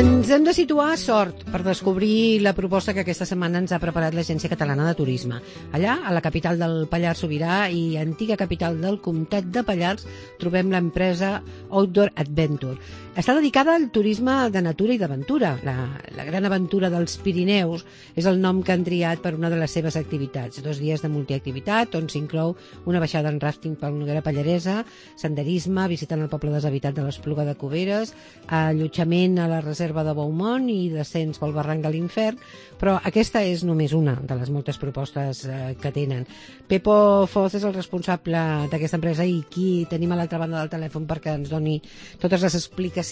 Ens hem de situar a Sort per descobrir la proposta que aquesta setmana ens ha preparat l'Agència Catalana de Turisme. Allà, a la capital del Pallars Sobirà i antiga capital del Comtat de Pallars, trobem l'empresa Outdoor Adventure. Està dedicada al turisme de natura i d'aventura. La gran aventura dels Pirineus és el nom que han triat per una de les seves activitats. 2 dies de multiactivitat on s'inclou una baixada en ràfting per la Noguera Pallaresa, senderisme, visitant el poble deshabitat de l'Espluga de Cuberes, allotjament a la reserva de Beaumont i descens pel barranc de l'Infern, però aquesta és només una de les moltes propostes que tenen. Pepo Foz és el responsable d'aquesta empresa i qui tenim a l'altra banda del telèfon perquè ens doni totes les explicacions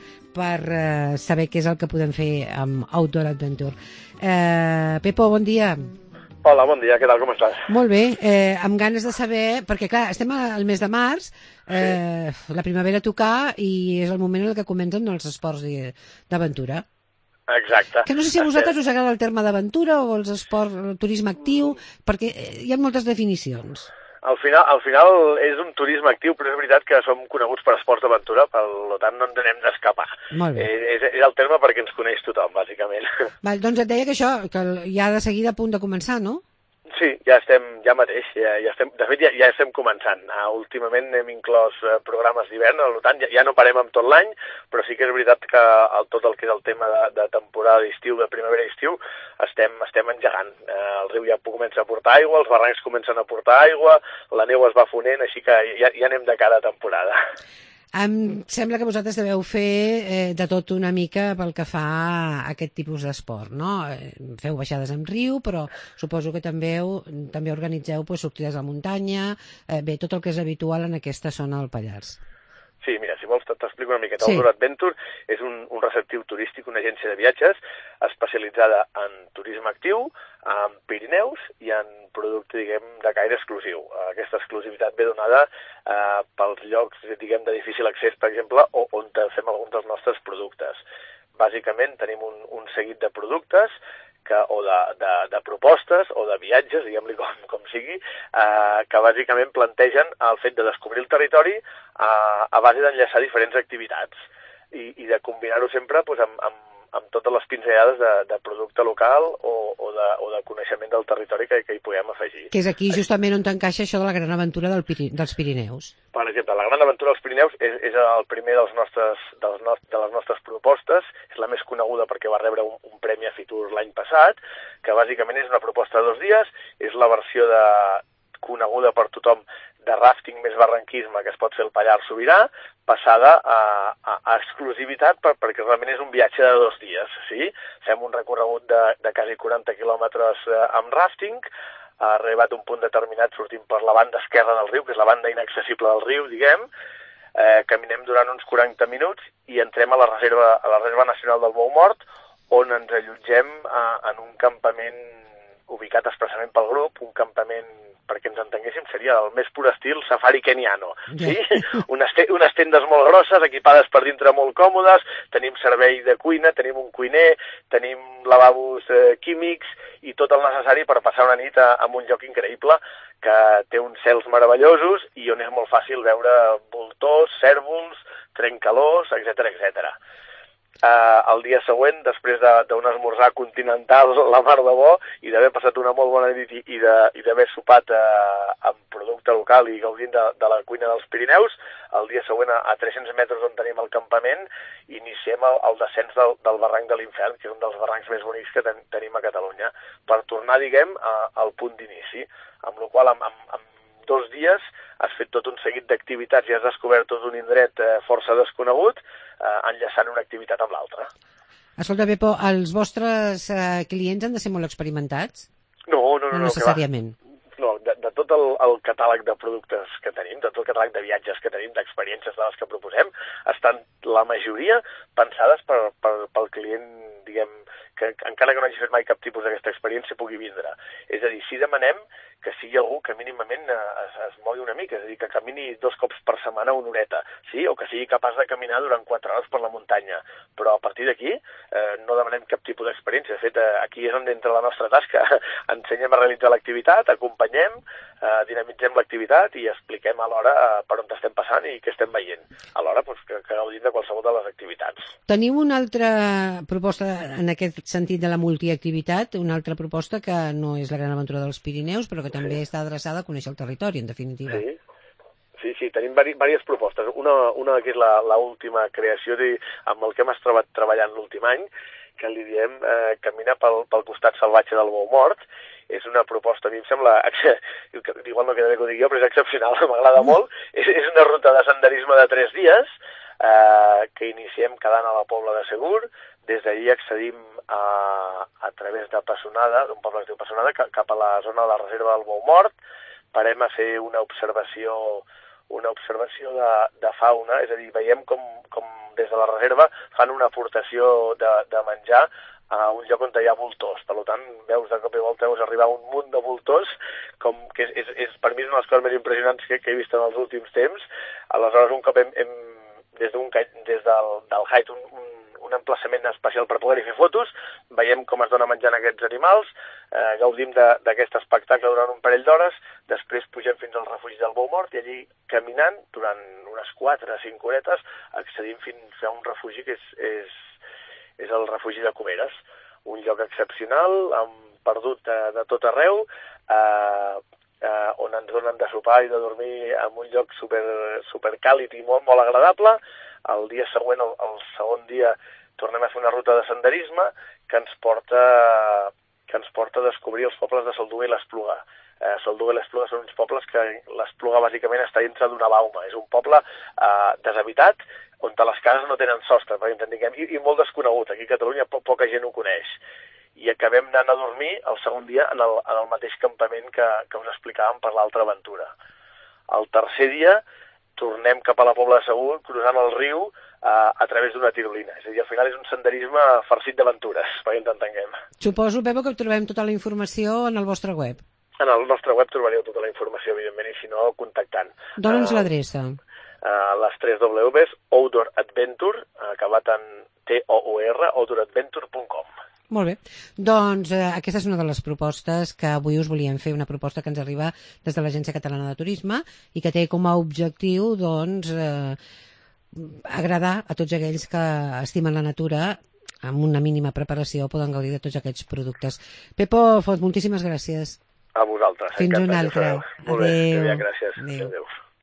per saber què és el que podem fer amb Outdoor Adventure. Pepo, bon dia. Hola, bon dia, què tal, com estàs? Molt bé, amb ganes de saber, perquè clar, estem al mes de març, la primavera a tocar i és el moment en què comencen els esports d'aventura. Exacte. Que no sé si a vosaltres us agrada el terme d'aventura o els esports, el turisme actiu, perquè hi ha moltes definicions. Al final és un turisme actiu, però és veritat que som coneguts per esports d'aventura, per tant no ens n'hem d'escapar. Molt bé. És el terme perquè ens coneix tothom, bàsicament. Val, doncs et deia que això, que ja de seguida a punt de començar, no? Sí, ja mateix, de fet ja estem començant. Últimament hem inclòs programes d'hivern, per tant ja no parem amb tot l'any, però sí que és veritat que tot el que és el tema de temporada d'estiu, de primavera i estiu, estem engegant. El riu ja comença a portar aigua, els barrancs comencen a portar aigua, la neu es va fonent, així que ja anem de cara a temporada. Em sembla que vosaltres deveu fer de tot una mica pel que fa a aquest tipus d'esport, no? Feu baixades en riu, però suposo que també organitzeu sortides a muntanya, bé, tot el que és habitual en aquesta zona del Pallars. Sí, mira, si vols t'explico una miqueta. Outdoor Adventure és un receptiu turístic, una agència de viatges especialitzada en turisme actiu, en Pirineus i en producte, diguem, de caire exclusiu. Aquesta exclusivitat ve donada pels llocs, diguem, de difícil accés, per exemple, on fem alguns dels nostres productes. Bàsicament tenim un seguit de productes o de propostes o de viatges, diguem-li com sigui, que bàsicament plantegen el fet de descobrir el territori a base d'enllaçar diferents activitats i de combinar-ho sempre amb totes les pinzellades de producte local o de coneixement del territori que hi puguem afegir. Que és aquí justament on t'encaixa això de la gran aventura dels Pirineus. Per exemple, la gran aventura dels Pirineus és el primer de les nostres propostes, és la més coneguda perquè va rebre un premi a Fitur l'any passat, que bàsicament és una proposta de 2 dies, és la versió coneguda per tothom de ràfting més barranquisme que es pot fer al Pallars Sobirà, passada a exclusivitat perquè realment és un viatge de 2 dies. Sí? Fem un recorregut de quasi 40 quilòmetres amb ràfting, ha arribat a un punt determinat sortim per la banda esquerra del riu, que és la banda inaccessible del riu, diguem, caminem durant uns 40 minuts i entrem a la Reserva Nacional del Bou Mort, on ens allotgem en un campament ubicat expressament pel grup, un campament, perquè ens entenguéssim, seria el més pur estil safari keniano. Sí? Unes tendes molt grosses, equipades per dintre molt còmodes, tenim servei de cuina, tenim un cuiner, tenim lavabos químics i tot el necessari per passar una nit en un lloc increïble que té uns cels meravellosos i on és molt fàcil veure voltors, cèrvols, trencalors, etc. El dia següent, després d'un esmorzar continental la mar de bo i d'haver passat una molt bona nit i d'haver sopat amb producte local i gaudint de la cuina dels Pirineus, el dia següent a 300 metres on tenim el campament iniciem el descens del barranc de l'Infern, que és un dels barrancs més bonics que tenim a Catalunya, per tornar, diguem, al punt d'inici, amb la qual cosa amb 2 dies has fet tot un seguit d'activitats i has descobert tot un indret força desconegut, enllaçant una activitat amb l'altra. Escolta, Pepo, els vostres clients han de ser molt experimentats? No necessàriament. No, de tot el catàleg de productes que tenim, de tot el catàleg de viatges que tenim, d'experiències de les que proposem, estan la majoria pensades pel client, diguem, que encara que no hagi fet mai cap tipus d'aquesta experiència, pugui vindre. És a dir, si demanem que sigui algú que mínimament es mogui una mica, és a dir, que camini 2 cops per setmana una horeta, sí? O que sigui capaç de caminar durant 4 hores per la muntanya. Però a partir d'aquí no demanem cap tipus d'experiència. De fet, aquí és on entra la nostra tasca. Ensenyem a realitzar l'activitat, acompanyem, dinamitzem l'activitat i expliquem alhora per on estem passant i què estem veient. Alhora, que gaudim de qualsevol de les activitats. Tenim una altra proposta en aquest sentit de la multiactivitat, una altra proposta que no és la Gran Aventura dels Pirineus, però que també està adreçada a conèixer el territori, en definitiva. Sí, tenim diverses propostes. Una que és l'última creació amb el que hem estat treballant l'últim any, que li diem Camina pel costat salvatge del Bou Mort. És una proposta, a mi em sembla, igual no queda bé que ho digui jo, però és excepcional, m'agrada molt. És una ruta de senderisme de 3 dies, que iniciem cada any a la Pobla de Segur. Des d'ahir accedim a través de Pessonada, d'un poble que es diu Pessonada, cap a la zona de la reserva del Bou Mort. Parem a fer una observació de fauna, és a dir, veiem com des de la reserva fan una aportació de menjar a un lloc on hi ha voltors. Per tant, veus de cop i volta arribar un munt de voltors, que per mi és una de les coses més impressionants que he vist en els últims temps. Aleshores, un cop hem des del Haidt un emplaçament especial per poder-hi fer fotos, veiem com es dona menjant aquests animals, gaudim d'aquest espectacle durant un parell d'hores, després pugem fins al refugi del Bou Mort i allí caminant durant unes 4 o 5 horetes accedim fins a un refugi que és el refugi de Cuberes, un lloc excepcional, perdut de tot arreu, on ens donen de sopar i de dormir en un lloc super càlid i molt, molt agradable. El dia següent, el segon dia, tornem a fer una ruta de senderisme que ens porta a descobrir els pobles de Solduga i l'Espluga. Solduga i l'Espluga són uns pobles que l'Espluga bàsicament està dintre d'una bauma. És un poble deshabitat on les cases no tenen sostre, perquè ens entenguem, i molt desconegut. Aquí a Catalunya poca gent ho coneix. I acabem anant a dormir el segon dia en el mateix campament que us explicàvem per l'altra aventura. El tercer dia tornem cap a la Pobla de Segur, cruzant el riu a través d'una tirolina. És a dir, al final és un senderisme farcit d'aventures, perquè ens entenguem. Suposo, Pepa, que trobem tota la informació en el vostre web. En el nostre web trobareu tota la informació, evidentment, i si no, contactant. Dóna'ns l'adreça. Les 3 Ws, Outdoor Adventure, acabat en TOUR, outdooradventure.com. Molt bé. Doncs aquesta és una de les propostes que avui us volíem fer, una proposta que ens arriba des de l'Agència Catalana de Turisme i que té com a objectiu agradar a tots aquells que estimen la natura amb una mínima preparació poden gaudir de tots aquests productes. Pepo Font, moltíssimes gràcies. A vosaltres. Fins una altra. Molt bé, gràcies. Adéu.